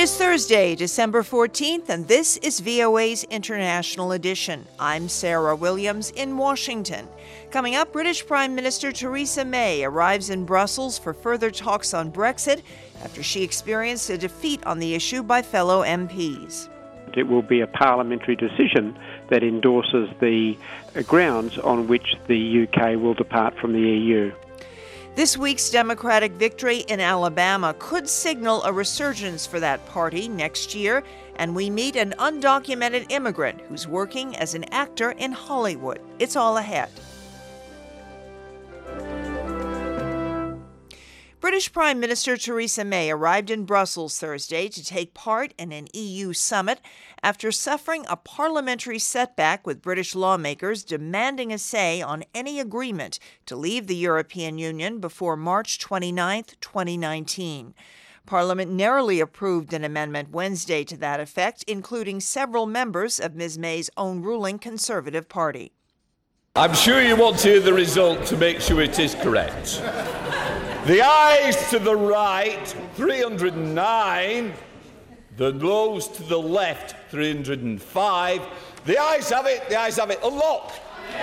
is Thursday, December 14th, and this is VOA's International Edition. I'm Sarah Williams in Washington. Coming up, British Prime Minister Theresa May arrives in Brussels for further talks on Brexit after she experienced a defeat on the issue by fellow MPs. It will be a parliamentary decision that endorses the grounds on which the UK will depart from the EU. This week's Democratic victory in Alabama could signal a resurgence for that party next year, and we meet an undocumented immigrant who's working as an actor in Hollywood. It's all ahead. British Prime Minister Theresa May arrived in Brussels Thursday to take part in an EU summit after suffering a parliamentary setback with British lawmakers demanding a say on any agreement to leave the European Union before March 29, 2019. Parliament narrowly approved an amendment Wednesday to that effect, including several members of Ms. May's own ruling Conservative Party. I'm sure you want to hear the result to make sure it is correct. The ayes to the right, 309. The noes to the left, 305. The ayes have it. Unlock.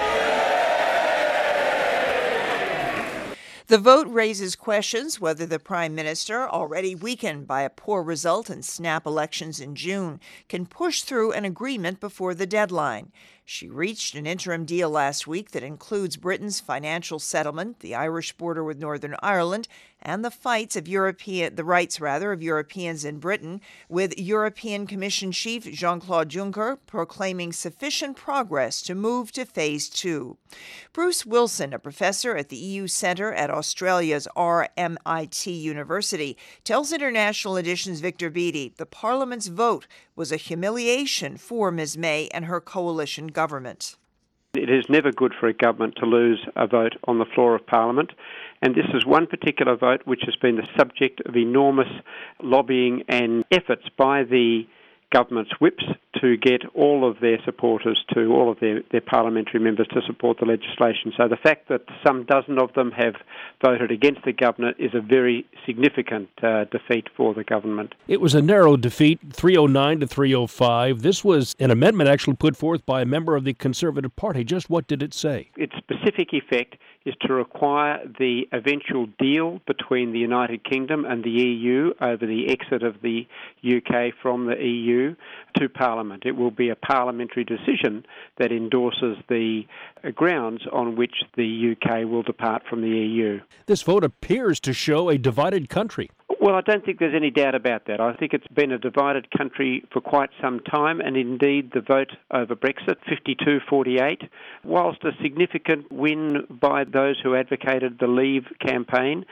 The vote raises questions whether the Prime Minister, already weakened by a poor result in snap elections in June, can push through an agreement before the deadline. She reached an interim deal last week that includes Britain's financial settlement, the Irish border with Northern Ireland, and the rights of Europeans in Britain, with European Commission Chief Jean-Claude Juncker proclaiming sufficient progress to move to Phase 2. Bruce Wilson, a professor at the EU Centre at Australia's RMIT University, tells International Edition's Victor Beattie the Parliament's vote was a humiliation for Ms. May and her coalition government. It is never good for a government to lose a vote on the floor of Parliament, and this is one particular vote which has been the subject of enormous lobbying and efforts by the government's whips to get all of their supporters, to all of their parliamentary members to support the legislation. So the fact that some dozen of them have voted against the government is a very significant defeat for the government. It was a narrow defeat, 309 to 305. This was an amendment actually put forth by a member of the Conservative Party. Just what did it say? Its specific effect is to require the eventual deal between the United Kingdom and the EU over the exit of the UK from the EU to Parliament. It will be a parliamentary decision that endorses the grounds on which the UK will depart from the EU. This vote appears to show a divided country. Well, I don't think there's any doubt about that. I think it's been a divided country for quite some time, and indeed the vote over Brexit, 52-48, whilst a significant win by those who advocated the Leave campaign,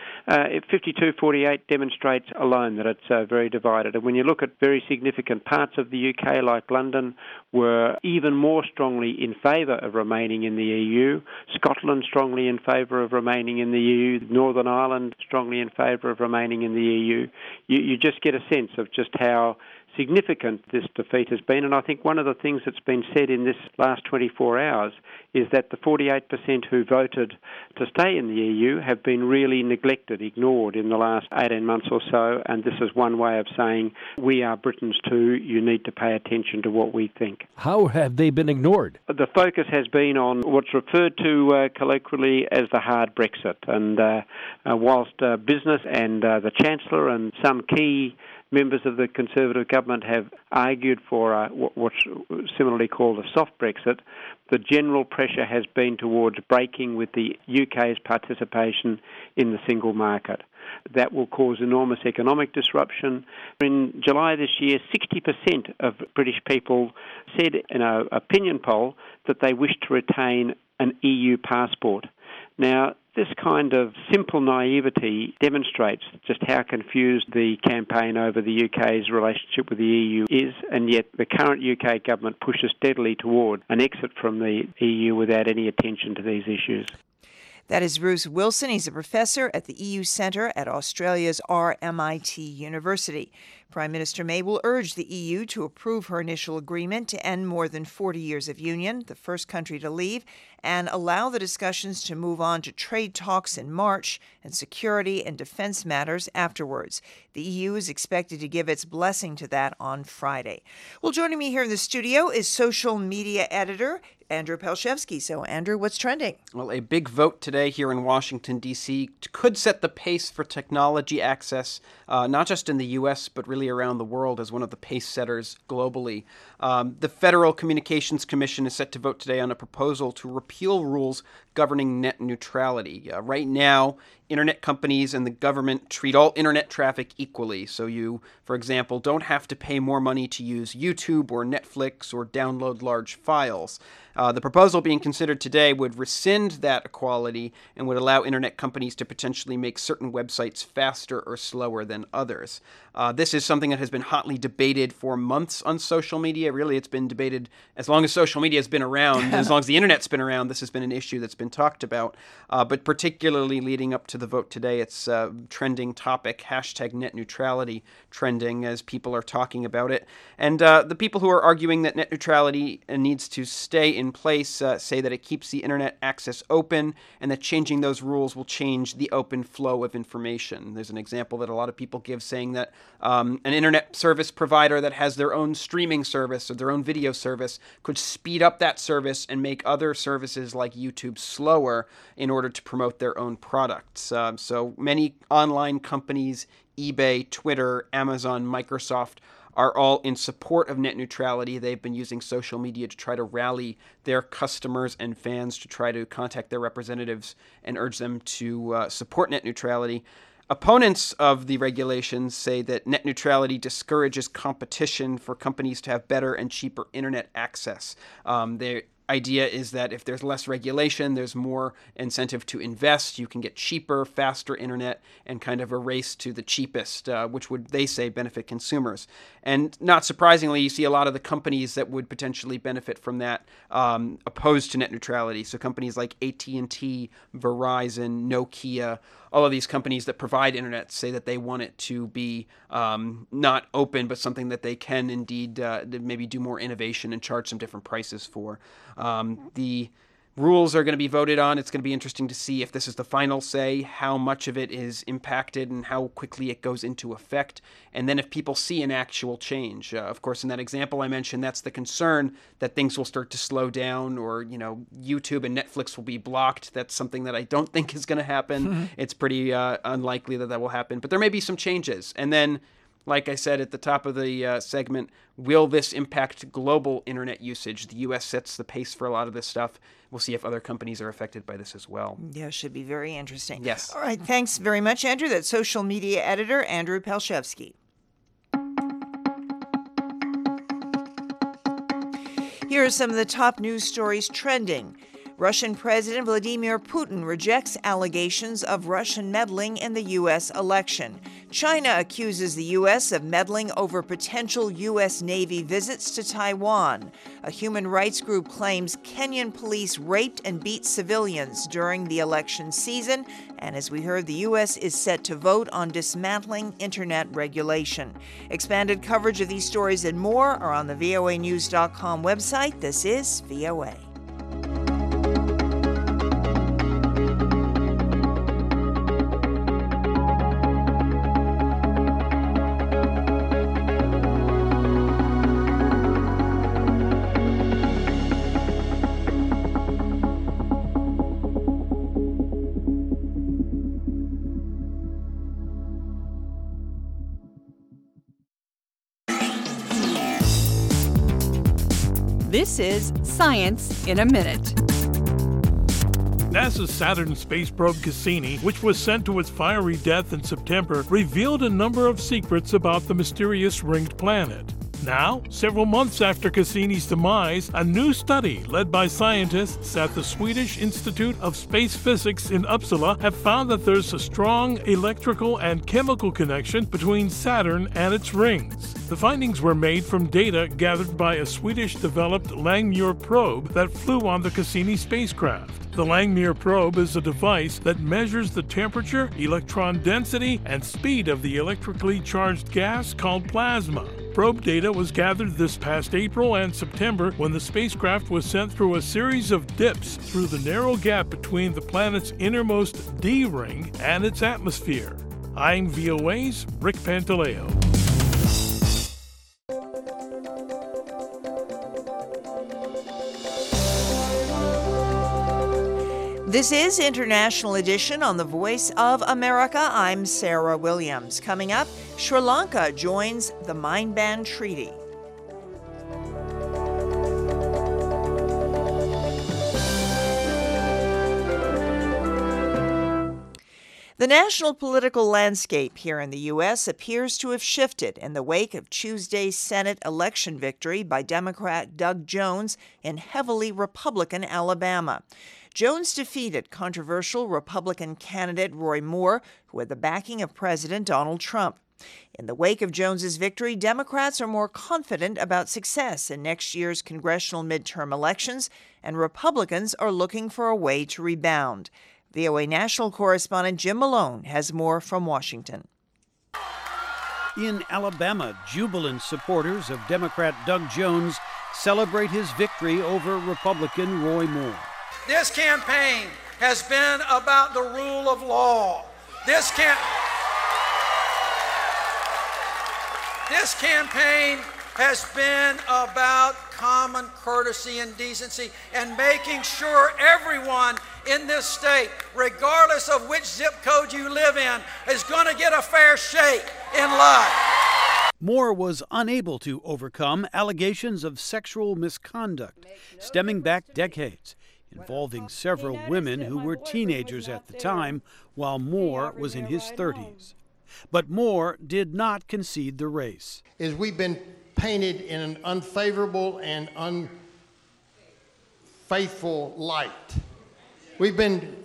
52-48 demonstrates alone that it's very divided. And when you look at very significant parts of the UK, like London, were even more strongly in favour of remaining in the EU, Scotland strongly in favour of remaining in the EU, Northern Ireland strongly in favour of remaining in the EU, you just get a sense of just how significant this defeat has been. And I think one of the things that's been said in this last 24 hours is that the 48% who voted to stay in the EU have been really neglected, ignored in the last 18 months or so, and this is one way of saying, we are Britons too, you need to pay attention to what we think. How have they been ignored? The focus has been on what's referred to colloquially as the hard Brexit, and whilst business and the Chancellor and some key members of the Conservative government have argued for what's similarly called a soft Brexit, the general pressure has been towards breaking with the UK's participation in the single market. That will cause enormous economic disruption. In July this year, 60% of British people said in an opinion poll that they wish to retain an EU passport. Now, this kind of simple naivety demonstrates just how confused the campaign over the UK's relationship with the EU is, and yet the current UK government pushes steadily toward an exit from the EU without any attention to these issues. That is Bruce Wilson. He's a professor at the EU Centre at Australia's RMIT University. Prime Minister May will urge the EU to approve her initial agreement to end more than 40 years of union, the first country to leave, and allow the discussions to move on to trade talks in March and security and defense matters afterwards. The EU is expected to give its blessing to that on Friday. Well, joining me here in the studio is social media editor Andrew Palczewski. So, Andrew, what's trending? Well, a big vote today here in Washington, D.C. could set the pace for technology access, not just in the U.S., but really around the world as one of the pace setters globally. The Federal Communications Commission is set to vote today on a proposal to repeal rules governing net neutrality. Right now, internet companies and the government treat all internet traffic equally. So you, for example, don't have to pay more money to use YouTube or Netflix or download large files. The proposal being considered today would rescind that equality and would allow internet companies to potentially make certain websites faster or slower than others. This is something that has been hotly debated for months on social media. Really, it's been debated as long as social media has been around, as long as the internet's been around. This has been an issue that's been talked about. But particularly leading up to the vote today, it's a trending topic, hashtag net neutrality trending as people are talking about it. And the people who are arguing that net neutrality needs to stay in place say that it keeps the internet access open and that changing those rules will change the open flow of information. There's an example that a lot of people give saying that an internet service provider that has their own streaming service or their own video service could speed up that service and make other services like YouTube slower in order to promote their own products. So many online companies, eBay, Twitter, Amazon, Microsoft, are all in support of net neutrality. They've been using social media to try to rally their customers and fans to try to contact their representatives and urge them to support net neutrality. Opponents of the regulations say that net neutrality discourages competition for companies to have better and cheaper internet access. The idea is that if there's less regulation, there's more incentive to invest. You can get cheaper, faster internet and kind of a race to the cheapest, which would, they say, benefit consumers. And not surprisingly, you see a lot of the companies that would potentially benefit from that opposed to net neutrality. So companies like AT&T, Verizon, Nokia, all of these companies that provide internet say that they want it to be not open, but something that they can indeed maybe do more innovation and charge some different prices for. The rules are going to be voted on. It's going to be interesting to see if this is the final say, how much of it is impacted and how quickly it goes into effect, and then if people see an actual change. Of course, in that example I mentioned, that's the concern that things will start to slow down or, YouTube and Netflix will be blocked. That's something that I don't think is going to happen. Mm-hmm. It's pretty unlikely that will happen, but there may be some changes. And then, like I said at the top of the segment, will this impact global internet usage? The U.S. sets the pace for a lot of this stuff. We'll see if other companies are affected by this as well. Yeah, should be very interesting. Yes. All right, thanks very much, Andrew. That's social media editor Andrew Palczewski. Here are some of the top news stories trending. Russian President Vladimir Putin rejects allegations of Russian meddling in the U.S. election. China accuses the U.S. of meddling over potential U.S. Navy visits to Taiwan. A human rights group claims Kenyan police raped and beat civilians during the election season. And as we heard, the U.S. is set to vote on dismantling internet regulation. Expanded coverage of these stories and more are on the voanews.com website. This is VOA. This is Science in a Minute. NASA's Saturn space probe Cassini, which was sent to its fiery death in September, revealed a number of secrets about the mysterious ringed planet. Now, several months after Cassini's demise, a new study led by scientists at the Swedish Institute of Space Physics in Uppsala have found that there's a strong electrical and chemical connection between Saturn and its rings. The findings were made from data gathered by a Swedish-developed Langmuir probe that flew on the Cassini spacecraft. The Langmuir probe is a device that measures the temperature, electron density, and speed of the electrically charged gas called plasma. Probe data was gathered this past April and September when the spacecraft was sent through a series of dips through the narrow gap between the planet's innermost D ring and its atmosphere. I'm VOA's Rick Pantaleo. This is International Edition on the Voice of America. I'm Sarah Williams. Coming up, Sri Lanka joins the Mine Ban Treaty. The national political landscape here in the U.S. appears to have shifted in the wake of Tuesday's Senate election victory by Democrat Doug Jones in heavily Republican Alabama. Jones defeated controversial Republican candidate Roy Moore, who had the backing of President Donald Trump. In the wake of Jones's victory, Democrats are more confident about success in next year's congressional midterm elections, and Republicans are looking for a way to rebound. VOA national correspondent Jim Malone has more from Washington. In Alabama, jubilant supporters of Democrat Doug Jones celebrate his victory over Republican Roy Moore. This campaign has been about the rule of law. This campaign has been about common courtesy and decency and making sure everyone in this state, regardless of which zip code you live in, is going to get a fair shake in life. Moore was unable to overcome allegations of sexual misconduct stemming back decades, involving several women who were teenagers at the time, while Moore was in his 30s. But Moore did not concede the race. Is we've been painted in an unfavorable and unfaithful light. We've been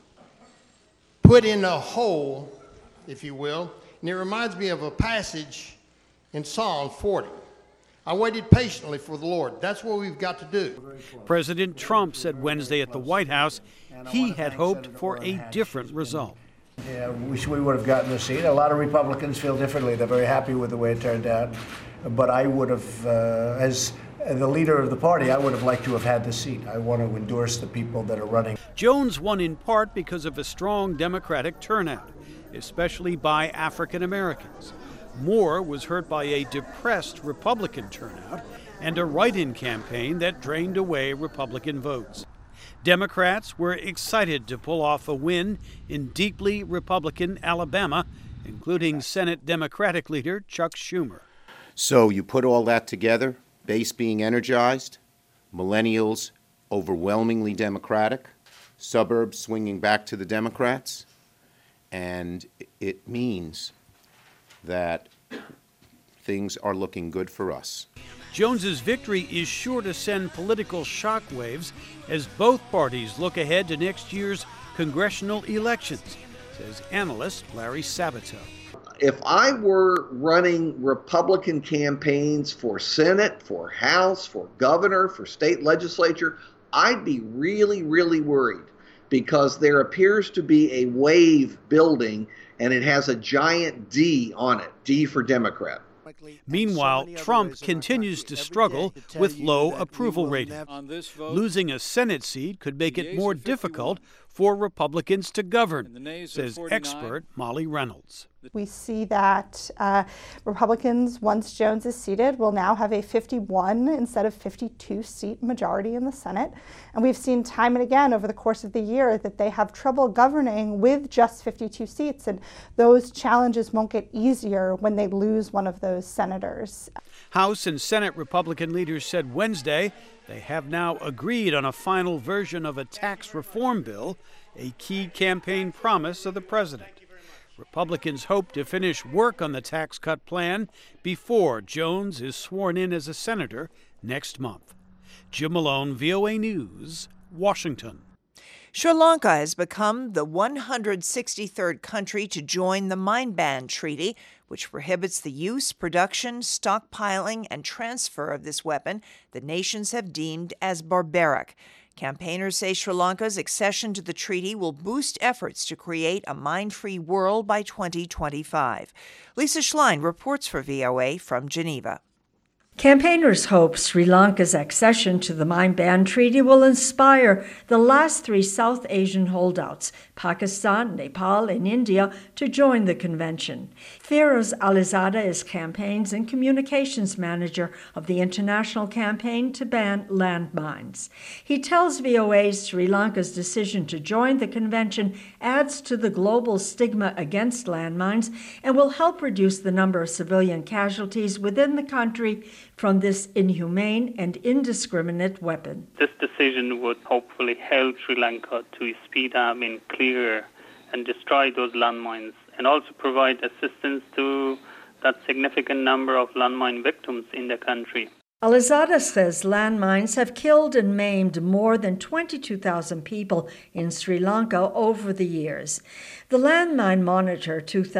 put in a hole, if you will, and it reminds me of a passage in Psalm 40. I waited patiently for the Lord. That's what we've got to do. President Trump said Wednesday at the White House he had hoped for a different result. Yeah, wish we would have gotten the seat. A lot of Republicans feel differently. They're very happy with the way it turned out. But I would have, as the leader of the party, I would have liked to have had the seat. I want to endorse the people that are running. Jones won in part because of a strong Democratic turnout, especially by African Americans. Moore was hurt by a depressed Republican turnout and a write-in campaign that drained away Republican votes. Democrats were excited to pull off a win in deeply Republican Alabama, including Senate Democratic leader Chuck Schumer. So you put all that together, base being energized, millennials overwhelmingly Democratic, suburbs swinging back to the Democrats, and it means that things are looking good for us. Jones's victory is sure to send political shockwaves as both parties look ahead to next year's congressional elections, says analyst Larry Sabato. If I were running Republican campaigns for Senate, for House, for governor, for state legislature, I'd be really, really worried because there appears to be a wave building and it has a giant D on it, D for Democrat. Meanwhile, Trump continues to struggle with low approval ratings. Losing a Senate seat could make it more difficult for Republicans to govern, says expert Molly Reynolds. We see that Republicans, once Jones is seated, will now have a 51 instead of 52 seat majority in the Senate. And we've seen time and again over the course of the year that they have trouble governing with just 52 seats. And those challenges won't get easier when they lose one of those senators. House and Senate Republican leaders said Wednesday they have now agreed on a final version of a tax reform bill, a key campaign promise of the president. Republicans hope to finish work on the tax cut plan before Jones is sworn in as a senator next month. Jim Malone, VOA News, Washington. Sri Lanka has become the 163rd country to join the Mine Ban Treaty, which prohibits the use, production, stockpiling, and transfer of this weapon that nations have deemed as barbaric. Campaigners say Sri Lanka's accession to the treaty will boost efforts to create a mine-free world by 2025. Lisa Schlein reports for VOA from Geneva. Campaigners hope Sri Lanka's accession to the Mine Ban Treaty will inspire the last three South Asian holdouts, Pakistan, Nepal, and India, to join the convention. Feroz Alizada is campaigns and communications manager of the international campaign to ban landmines. He tells VOA Sri Lanka's decision to join the convention adds to the global stigma against landmines and will help reduce the number of civilian casualties within the country from this inhumane and indiscriminate weapon. This decision would hopefully help Sri Lanka to speed up and clear and destroy those landmines, and also provide assistance to that significant number of landmine victims in the country. Alizada says landmines have killed and maimed more than 22,000 people in Sri Lanka over the years. The Landmine Monitor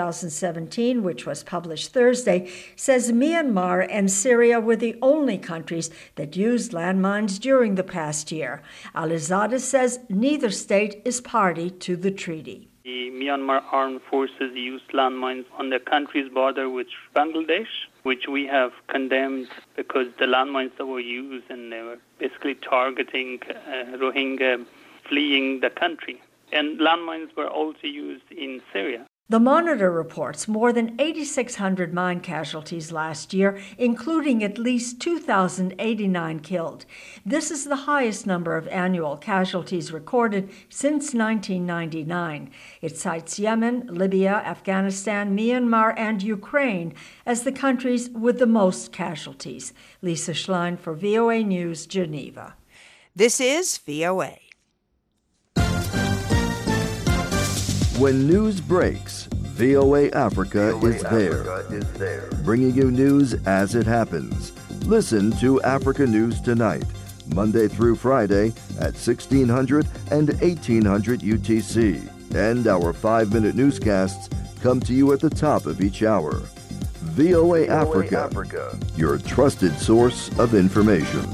2017, which was published Thursday, says Myanmar and Syria were the only countries that used landmines during the past year. Alizada says neither state is party to the treaty. The Myanmar Armed Forces used landmines on the country's border with Bangladesh, which we have condemned because the landmines that were used, and they were basically targeting Rohingya fleeing the country. And landmines were also used in Syria. The Monitor reports more than 8,600 mine casualties last year, including at least 2,089 killed. This is the highest number of annual casualties recorded since 1999. It cites Yemen, Libya, Afghanistan, Myanmar, and Ukraine as the countries with the most casualties. Lisa Schlein for VOA News, Geneva. This is VOA. When news breaks, VOA Africa is there, bringing you news as it happens. Listen to Africa News Tonight, Monday through Friday at 1600 and 1800 UTC. And our 5-minute newscasts come to you at the top of each hour. VOA Africa, your trusted source of information.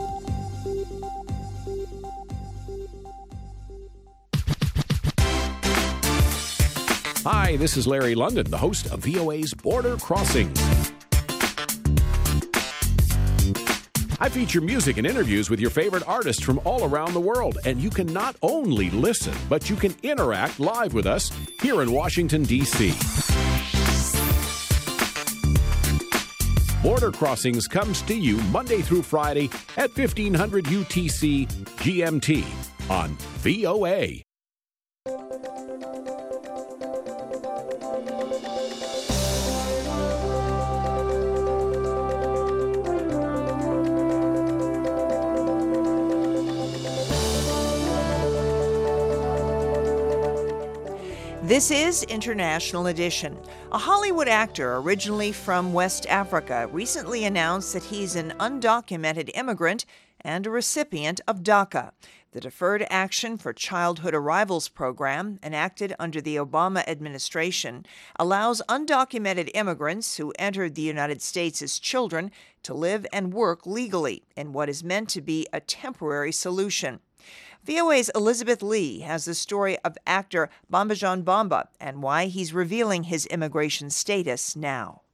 Hi, this is Larry London, the host of VOA's Border Crossings. I feature music and interviews with your favorite artists from all around the world, and you can not only listen, but you can interact live with us here in Washington, D.C. Border Crossings comes to you Monday through Friday at 1500 UTC GMT on VOA. This is International Edition. A Hollywood actor originally from West Africa recently announced that he's an undocumented immigrant and a recipient of DACA, the Deferred Action for Childhood Arrivals program, enacted under the Obama administration, allows undocumented immigrants who entered the United States as children to live and work legally in what is meant to be a temporary solution. VOA's Elizabeth Lee has the story of actor Bamba Bamba and why he's revealing his immigration status now.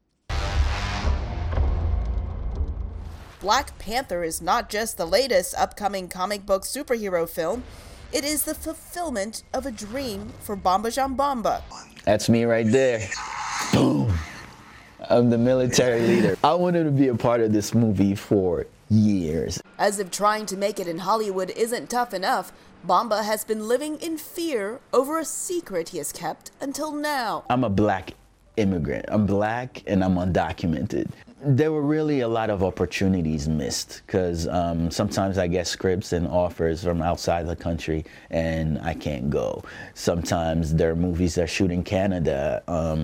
Black Panther is not just the latest upcoming comic book superhero film, it is the fulfillment of a dream for Bamba Bamba. That's me right there. Boom. I'm the military leader. I wanted to be a part of this movie for years. As if trying to make it in Hollywood isn't tough enough, Bamba has been living in fear over a secret he has kept until now. I'm a black immigrant. I'm black and I'm undocumented. There were really a lot of opportunities missed because sometimes I get scripts and offers from outside the country and I can't go. Sometimes there are movies that shoot in Canada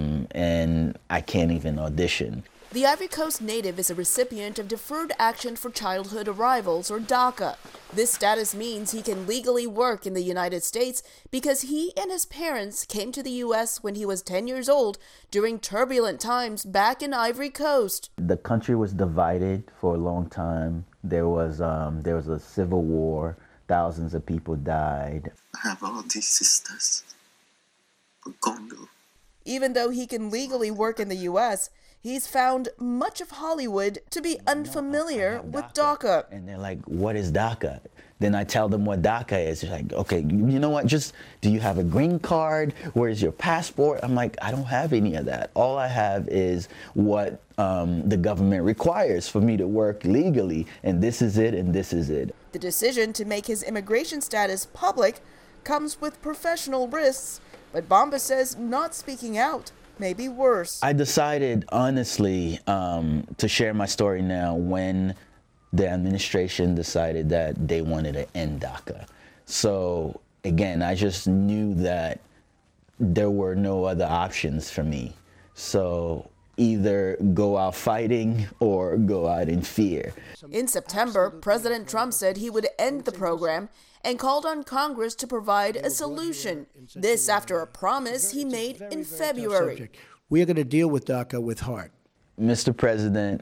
and I can't even audition. The Ivory Coast native is a recipient of Deferred Action for Childhood Arrivals, or DACA. This status means he can legally work in the United States because he and his parents came to the U.S. when he was 10 years old during turbulent times back in Ivory Coast. The country was divided for a long time. There was a civil war. Thousands of people died. I have all these sisters from Congo. Even though he can legally work in the U.S., he's found much of Hollywood to be unfamiliar with DACA. And they're like, what is DACA? Then I tell them what DACA is. They're like, okay, you know what? Just, do you have a green card? Where's your passport? I'm like, I don't have any of that. All I have is what the government requires for me to work legally. And this is it, and this is it. The decision to make his immigration status public comes with professional risks, but Bamba says not speaking out may be worse. I decided, honestly, to share my story now when the administration decided that they wanted to end DACA. So, again, I just knew that there were no other options for me. So, either go out fighting or go out in fear. In September, President Trump said he would end the program and called on Congress to provide a solution. This after a promise he made in February. We are going to deal with DACA with heart. Mr. President,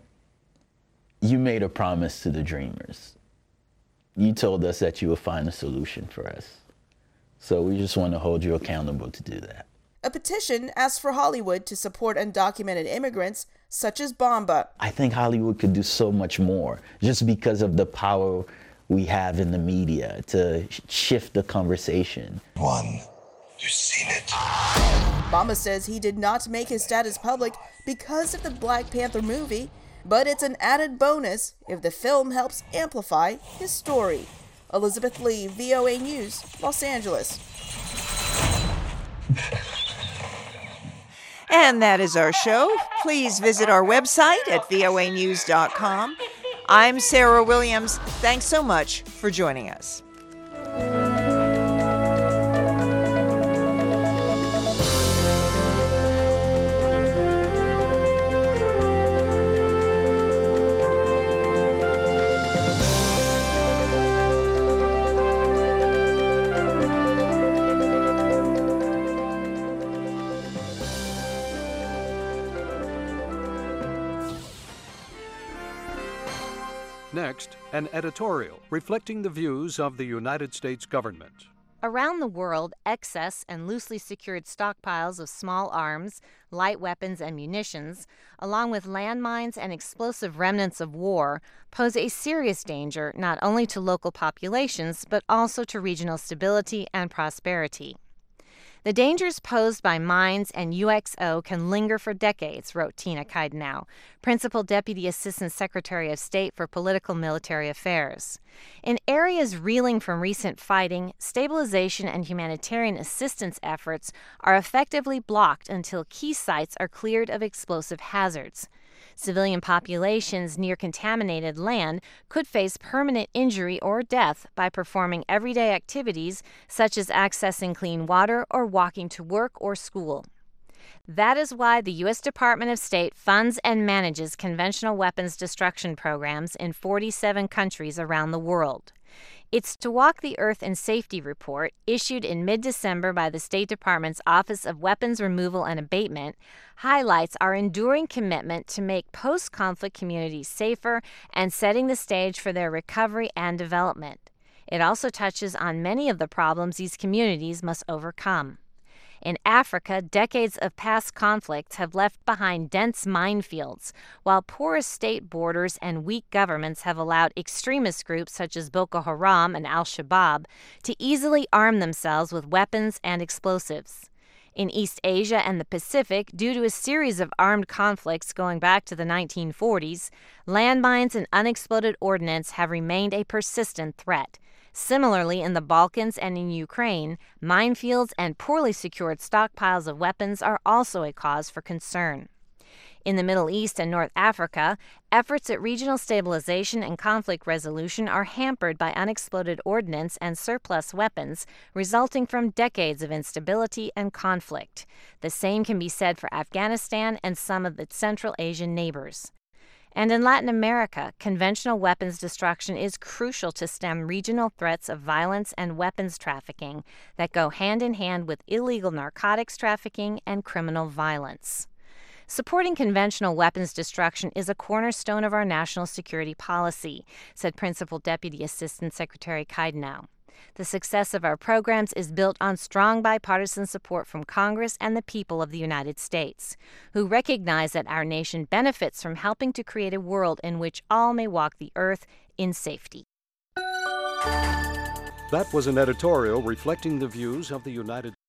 you made a promise to the Dreamers. You told us that you would find a solution for us. So we just want to hold you accountable to do that. A petition asked for Hollywood to support undocumented immigrants such as Bamba. I think Hollywood could do so much more just because of the power we have in the media to shift the conversation. One, you've seen it. Bamba says he did not make his status public because of the Black Panther movie, but it's an added bonus if the film helps amplify his story. Elizabeth Lee, VOA News, Los Angeles. And that is our show. Please visit our website at voanews.com. I'm Sarah Williams. Thanks so much for joining us. Next, an editorial reflecting the views of the United States government. Around the world, excess and loosely secured stockpiles of small arms, light weapons, and munitions, along with landmines and explosive remnants of war, pose a serious danger not only to local populations, but also to regional stability and prosperity. The dangers posed by mines and UXO can linger for decades, wrote Tina Kaidenau, Principal Deputy Assistant Secretary of State for Political Military Affairs. In areas reeling from recent fighting, stabilization and humanitarian assistance efforts are effectively blocked until key sites are cleared of explosive hazards. Civilian populations near contaminated land could face permanent injury or death by performing everyday activities such as accessing clean water or walking to work or school. That is why the U.S. Department of State funds and manages conventional weapons destruction programs in 47 countries around the world. Its To Walk the Earth in Safety report, issued in mid-December by the State Department's Office of Weapons Removal and Abatement, highlights our enduring commitment to make post-conflict communities safer and setting the stage for their recovery and development. It also touches on many of the problems these communities must overcome. In Africa, decades of past conflicts have left behind dense minefields, while porous state borders and weak governments have allowed extremist groups such as Boko Haram and Al-Shabaab to easily arm themselves with weapons and explosives. In East Asia and the Pacific, due to a series of armed conflicts going back to the 1940s, landmines and unexploded ordnance have remained a persistent threat. Similarly, in the Balkans and in Ukraine, minefields and poorly secured stockpiles of weapons are also a cause for concern. In the Middle East and North Africa, efforts at regional stabilization and conflict resolution are hampered by unexploded ordnance and surplus weapons resulting from decades of instability and conflict. The same can be said for Afghanistan and some of its Central Asian neighbors. And in Latin America, conventional weapons destruction is crucial to stem regional threats of violence and weapons trafficking that go hand in hand with illegal narcotics trafficking and criminal violence. Supporting conventional weapons destruction is a cornerstone of our national security policy, said Principal Deputy Assistant Secretary Kaidenau. The success of our programs is built on strong bipartisan support from Congress and the people of the United States, who recognize that our nation benefits from helping to create a world in which all may walk the earth in safety. That was an editorial reflecting the views of the United